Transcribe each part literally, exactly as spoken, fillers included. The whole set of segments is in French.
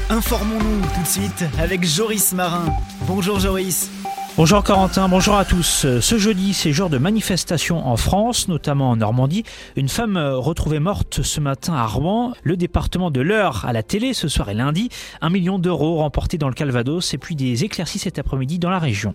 Informons-nous tout de suite avec Joris Marin. Bonjour Joris. Bonjour Corentin, bonjour à tous. Ce jeudi, c'est jour de manifestation en France, notamment en Normandie. Une femme retrouvée morte ce matin à Rouen. Le département de l'Eure à la télé ce soir et lundi. Un million d'euros remportés dans le Calvados et puis des éclaircies cet après-midi dans la région.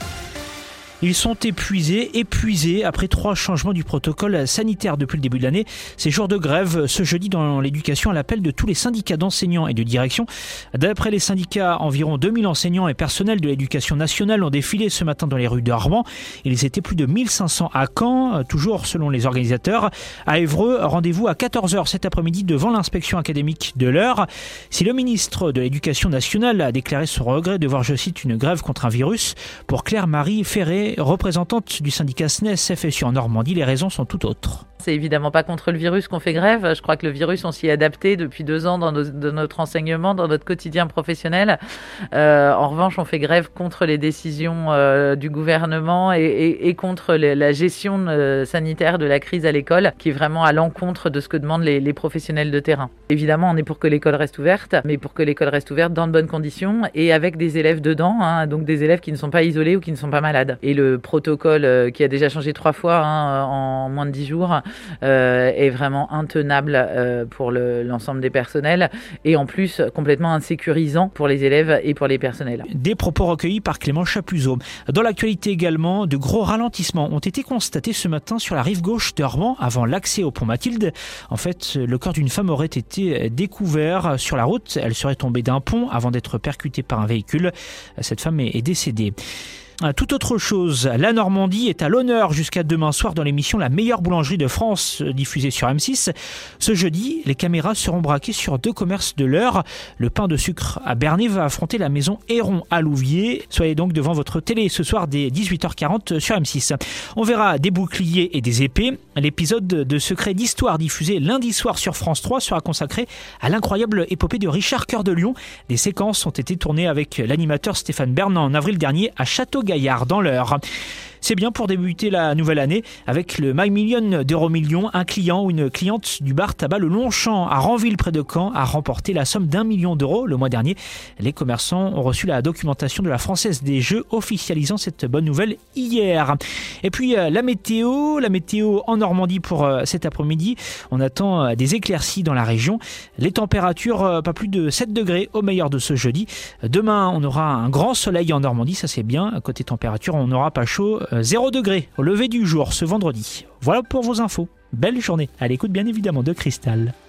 Ils sont épuisés, épuisés après trois changements du protocole sanitaire depuis le début de l'année. Ces jours de grève ce jeudi dans l'éducation à l'appel de tous les syndicats d'enseignants et de direction. D'après les syndicats, environ deux mille enseignants et personnels de l'éducation nationale ont défilé ce matin dans les rues de Rouen. Ils étaient plus de mille cinq cents à Caen, toujours selon les organisateurs. À Évreux, rendez-vous à quatorze heures cet après-midi devant l'inspection académique de l'Eure. Si le ministre de l'Éducation nationale a déclaré son regret de voir, je cite, une grève contre un virus, pour Claire-Marie Ferré, représentante du syndicat S N E S F S U en Normandie, les raisons sont tout autres. C'est évidemment pas contre le virus qu'on fait grève. Je crois que le virus, on s'y est adapté depuis deux ans dans, nos, dans notre enseignement, dans notre quotidien professionnel. Euh, en revanche, on fait grève contre les décisions euh, du gouvernement et, et, et contre les, la gestion euh, sanitaire de la crise à l'école, qui est vraiment à l'encontre de ce que demandent les, les professionnels de terrain. Évidemment, on est pour que l'école reste ouverte, mais pour que l'école reste ouverte dans de bonnes conditions et avec des élèves dedans, hein, donc des élèves qui ne sont pas isolés ou qui ne sont pas malades. Et le protocole euh, qui a déjà changé trois fois hein, en moins de dix jours, Euh, est vraiment intenable euh, pour le, l'ensemble des personnels et en plus complètement insécurisant pour les élèves et pour les personnels. Des propos recueillis par Clément Chapuzot. Dans l'actualité également, de gros ralentissements ont été constatés ce matin sur la rive gauche de Rouen avant l'accès au pont Mathilde. En fait, le corps d'une femme aurait été découvert sur la route. Elle serait tombée d'un pont avant d'être percutée par un véhicule. Cette femme est décédée. Tout autre chose, la Normandie est à l'honneur jusqu'à demain soir dans l'émission La meilleure boulangerie de France diffusée sur M six. Ce jeudi, les caméras seront braquées sur deux commerces de l'Eure. Le pain de sucre à Bernay va affronter la maison Héron à Louviers. Soyez donc devant votre télé ce soir dès dix-huit heures quarante sur M six. On verra des boucliers et des épées. L'épisode de Secrets d'Histoire diffusé lundi soir sur France trois sera consacré à l'incroyable épopée de Richard Cœur de Lion. Des séquences ont été tournées avec l'animateur Stéphane Bern en avril dernier à Château-Gaillard dans l'Eure. C'est bien pour débuter la nouvelle année avec le My Million d'Euromillions. Un client ou une cliente du bar tabac Le Longchamp à Ranville près de Caen a remporté la somme d'un million d'euros le mois dernier. Les commerçants ont reçu la documentation de la Française des Jeux officialisant cette bonne nouvelle hier. Et puis la météo, la météo en Normandie pour cet après-midi. On attend des éclaircies dans la région. Les températures, pas plus de sept degrés au meilleur de ce jeudi. Demain, on aura un grand soleil en Normandie, ça c'est bien. Côté température, on n'aura pas chaud. zéro degré au lever du jour ce vendredi. Voilà pour vos infos. Belle journée à l'écoute bien évidemment de Cristal.